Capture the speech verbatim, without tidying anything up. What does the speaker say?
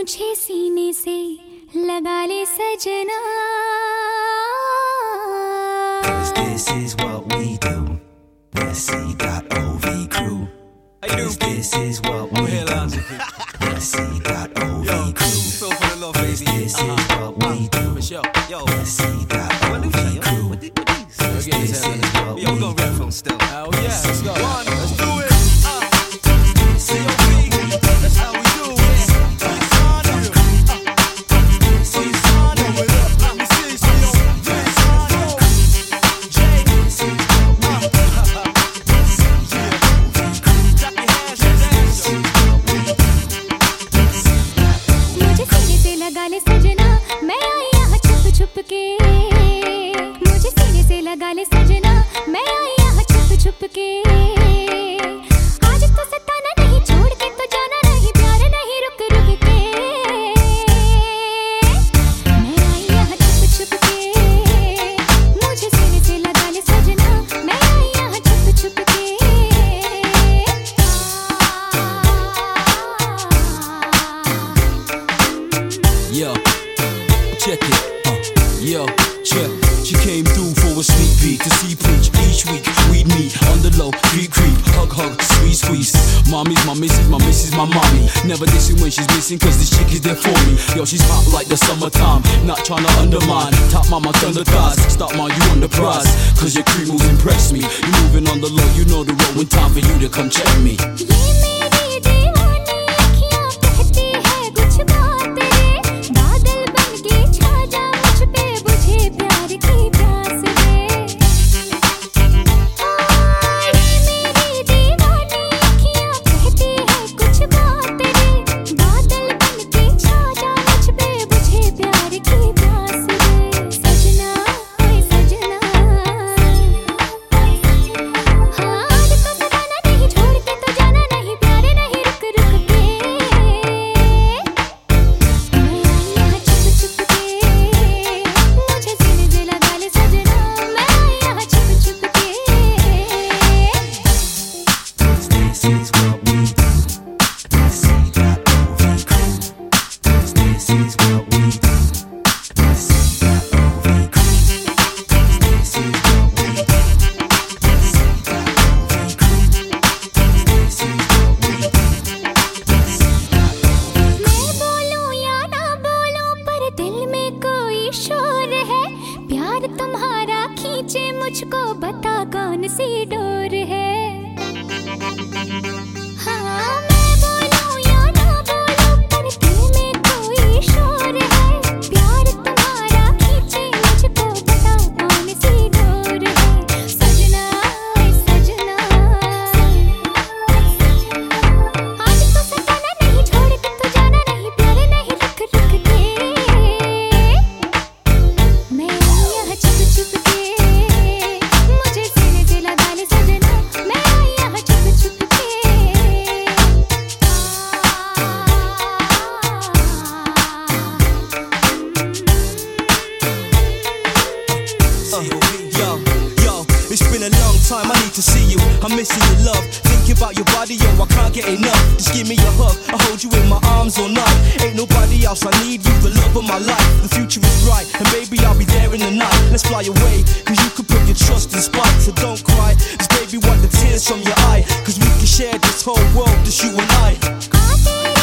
मुझे सीने से लगा ले सजना. This is what we do. S C dot O V crew. Cause this is what we do. S C dot O V crew. Cause this is what we do. S C dot O V crew. Cause this is what we do. Yo, we're gonna rap from still. Hell yeah, let's go. One, let's do it. C O V, that's how we do it. लगा ले सजना मैं आई यहाँ छुप छुप के. मुझे सीने से लगा ले सजना मैं आई यहाँ छुप छुप के. आज तो सताना नहीं छोड़ के तो जाना नहीं प्यार नहीं रुक रुक के. मैं आई यहाँ छुप छुप के. मुझे सीने से लगा ले सजना मैं आई यहाँ छुप छुप के. Yo, check it, uh, yo, check. She came through for a sneak peek to see preach each week. We'd meet on the low, creep creep, hug hug, squeeze squeeze. Mommy's my missus, my missus my mommy. Never dissing when she's missing, cause this chick is there for me. Yo, she's hot like the summertime, not tryna undermine. Top mama thunder thighs, stop my you on the prize. Cause your cream moves impress me. You moving on the low, you know the road when time for you to come check me. मुझको बता कौन सी door है. हाँ मैं बोलूं या ना बोलूं पर दिल में कोई शोर है. प्यार तुम्हारा खींचे मुझको बता कौन सी डोर है. सजना सजना आज तो सताना नहीं छोड़ के तो जाना नहीं प्यार नहीं रुक रुक के. मैं यहाँ छुप छुप के. Time I need to see you, I'm missing your love. Thinking about your body, yo, I can't get enough. Just give me a hug, I hold you in my arms all night. Ain't nobody else, I need you, the love of my life. The future is bright, and baby I'll be there in the night. Let's fly away, cause you could put your trust in spite. So don't cry, cause baby wipe the tears from your eye. Cause we can share this whole world, just you and I.